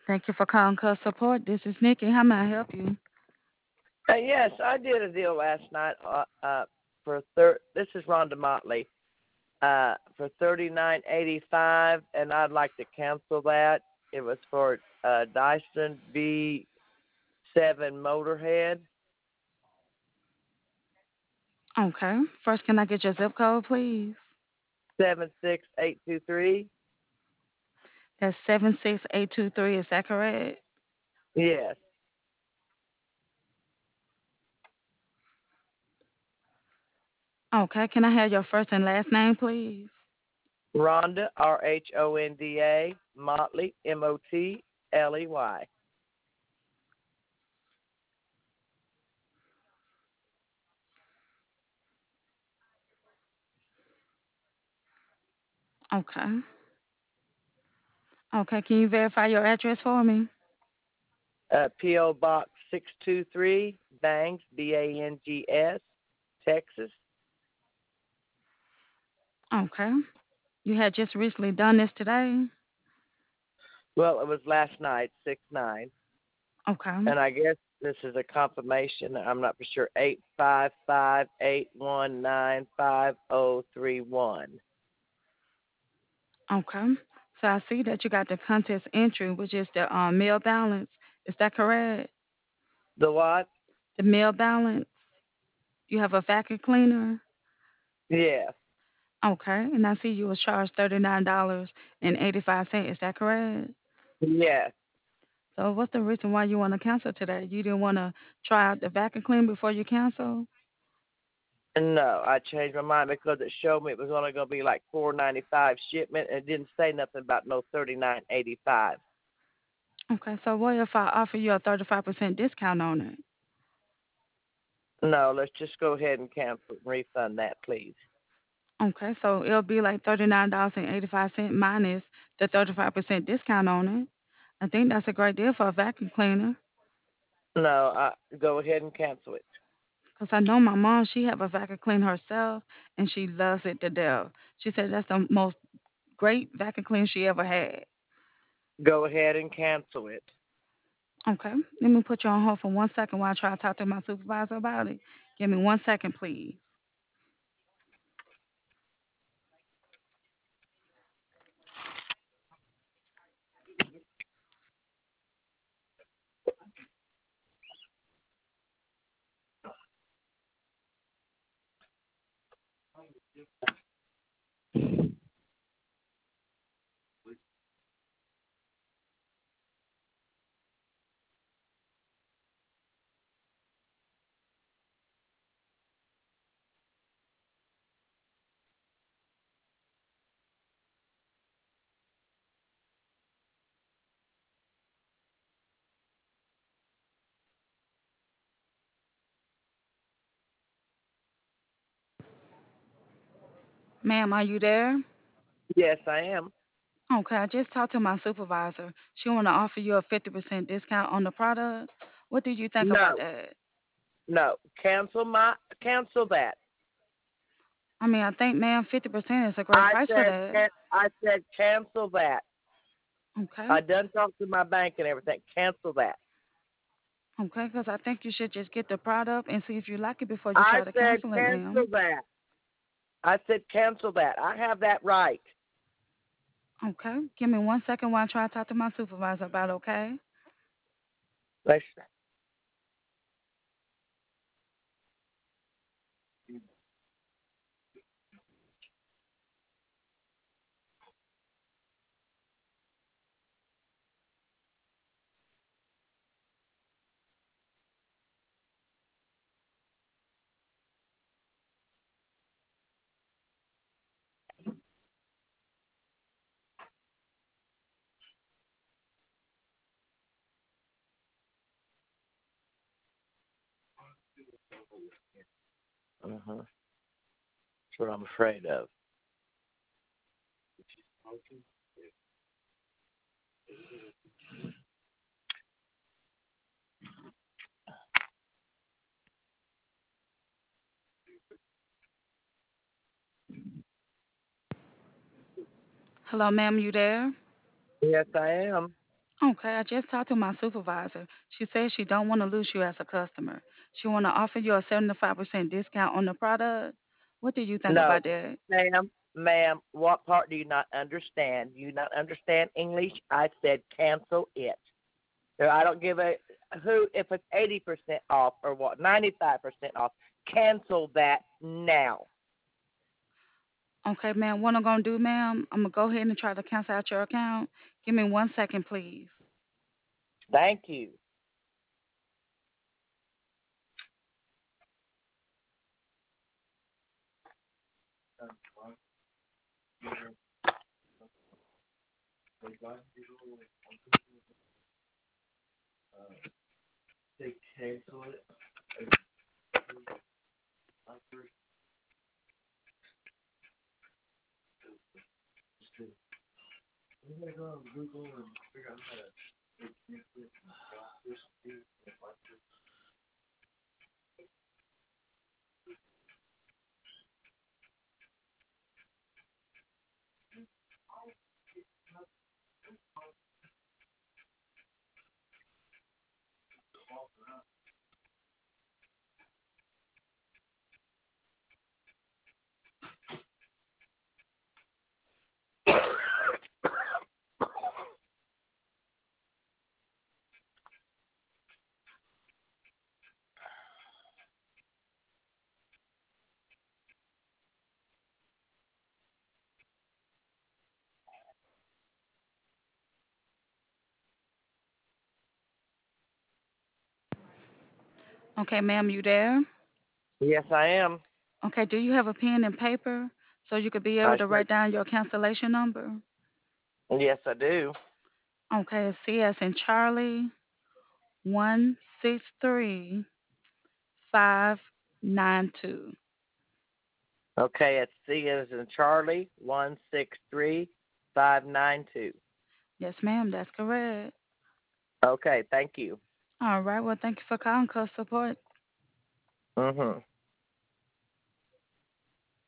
Thank you for calling Cuz Support. This is Nikki. How may I help you? Yes, I did a deal last night. This is Rhonda Motley. For $39.85, and I'd like to cancel that. It was for Dyson V7 Motorhead. Okay. First, can I get your zip code, please? 76823. That's 76823. Is that correct? Yes, Okay. Can I have your first and last name, please? Rhonda RHONDA Motley MOTLEY. Okay. Okay. Can you verify your address for me? PO Box 623 Bangs BANGS Texas. Okay. You had just recently done this today? Well, it was last night, 6/9. Okay. And I guess this is a confirmation. I'm not for sure. 855-819-5031. Okay. So I see that you got the contest entry, which is the mail balance. Is that correct? The what? The mail balance. You have a vacuum cleaner? Yes. Okay, and I see you was charged $39.85. Is that correct? Yes. So what's the reason why you want to cancel today? You didn't want to try out the vacuum cleaner before you cancel? No, I changed my mind because it showed me it was only going to be like $4.95 shipment, and it didn't say nothing about no $39.85. Okay, so what if I offer you a 35% discount on it? No, let's just go ahead and cancel and refund that, please. Okay, so it'll be like $39.85 minus the 35% discount on it. I think that's a great deal for a vacuum cleaner. No, go ahead and cancel it. Cause I know my mom, she have a vacuum cleaner herself, and she loves it to death. She said that's the most great vacuum cleaner she ever had. Go ahead and cancel it. Okay. Let me put you on hold for 1 second while I try to talk to my supervisor about it. Give me 1 second, please. Ma'am, are you there? Yes, I am. Okay, I just talked to my supervisor. She want to offer you a 50% discount on the product. What do you think about No, that? no, cancel that. I mean, I think, ma'am, 50% is a great price for that. I said cancel that. Okay. I done talked to my bank and everything. Cancel that. Okay, because I think you should just get the product and see if you like it before you I try to said cancel it, cancel ma'am. that. I said cancel that. I have that right. Okay. Give me 1 second while I try to talk to my supervisor about it, okay? Let's, uh-huh. That's what I'm afraid of. Hello, ma'am, you there? Yes, I am. Okay, I just talked to my supervisor. She says she don't want to lose you as a customer. She want to offer you a 75% discount on the product. What do you think No, about that? ma'am, what part do you not understand? Do you not understand English? I said cancel it. So I don't give a who if it's 80% off or what, 95% off. Cancel that now. Okay, ma'am, what I'm gonna do, ma'am, I'm gonna go ahead and try to cancel out your account. Give me 1 second, please. Thank you. Okay, ma'am, you there? Yes, I am. Okay, do you have a pen and paper so you could be able I to sure. write down your cancellation number? Yes, I do. Okay, it's C as in Charlie 163592. Okay, it's C as in Charlie 163592. Yes, ma'am, that's correct. Okay, thank you. All right, well, thank you for calling Customer Support. Mhm.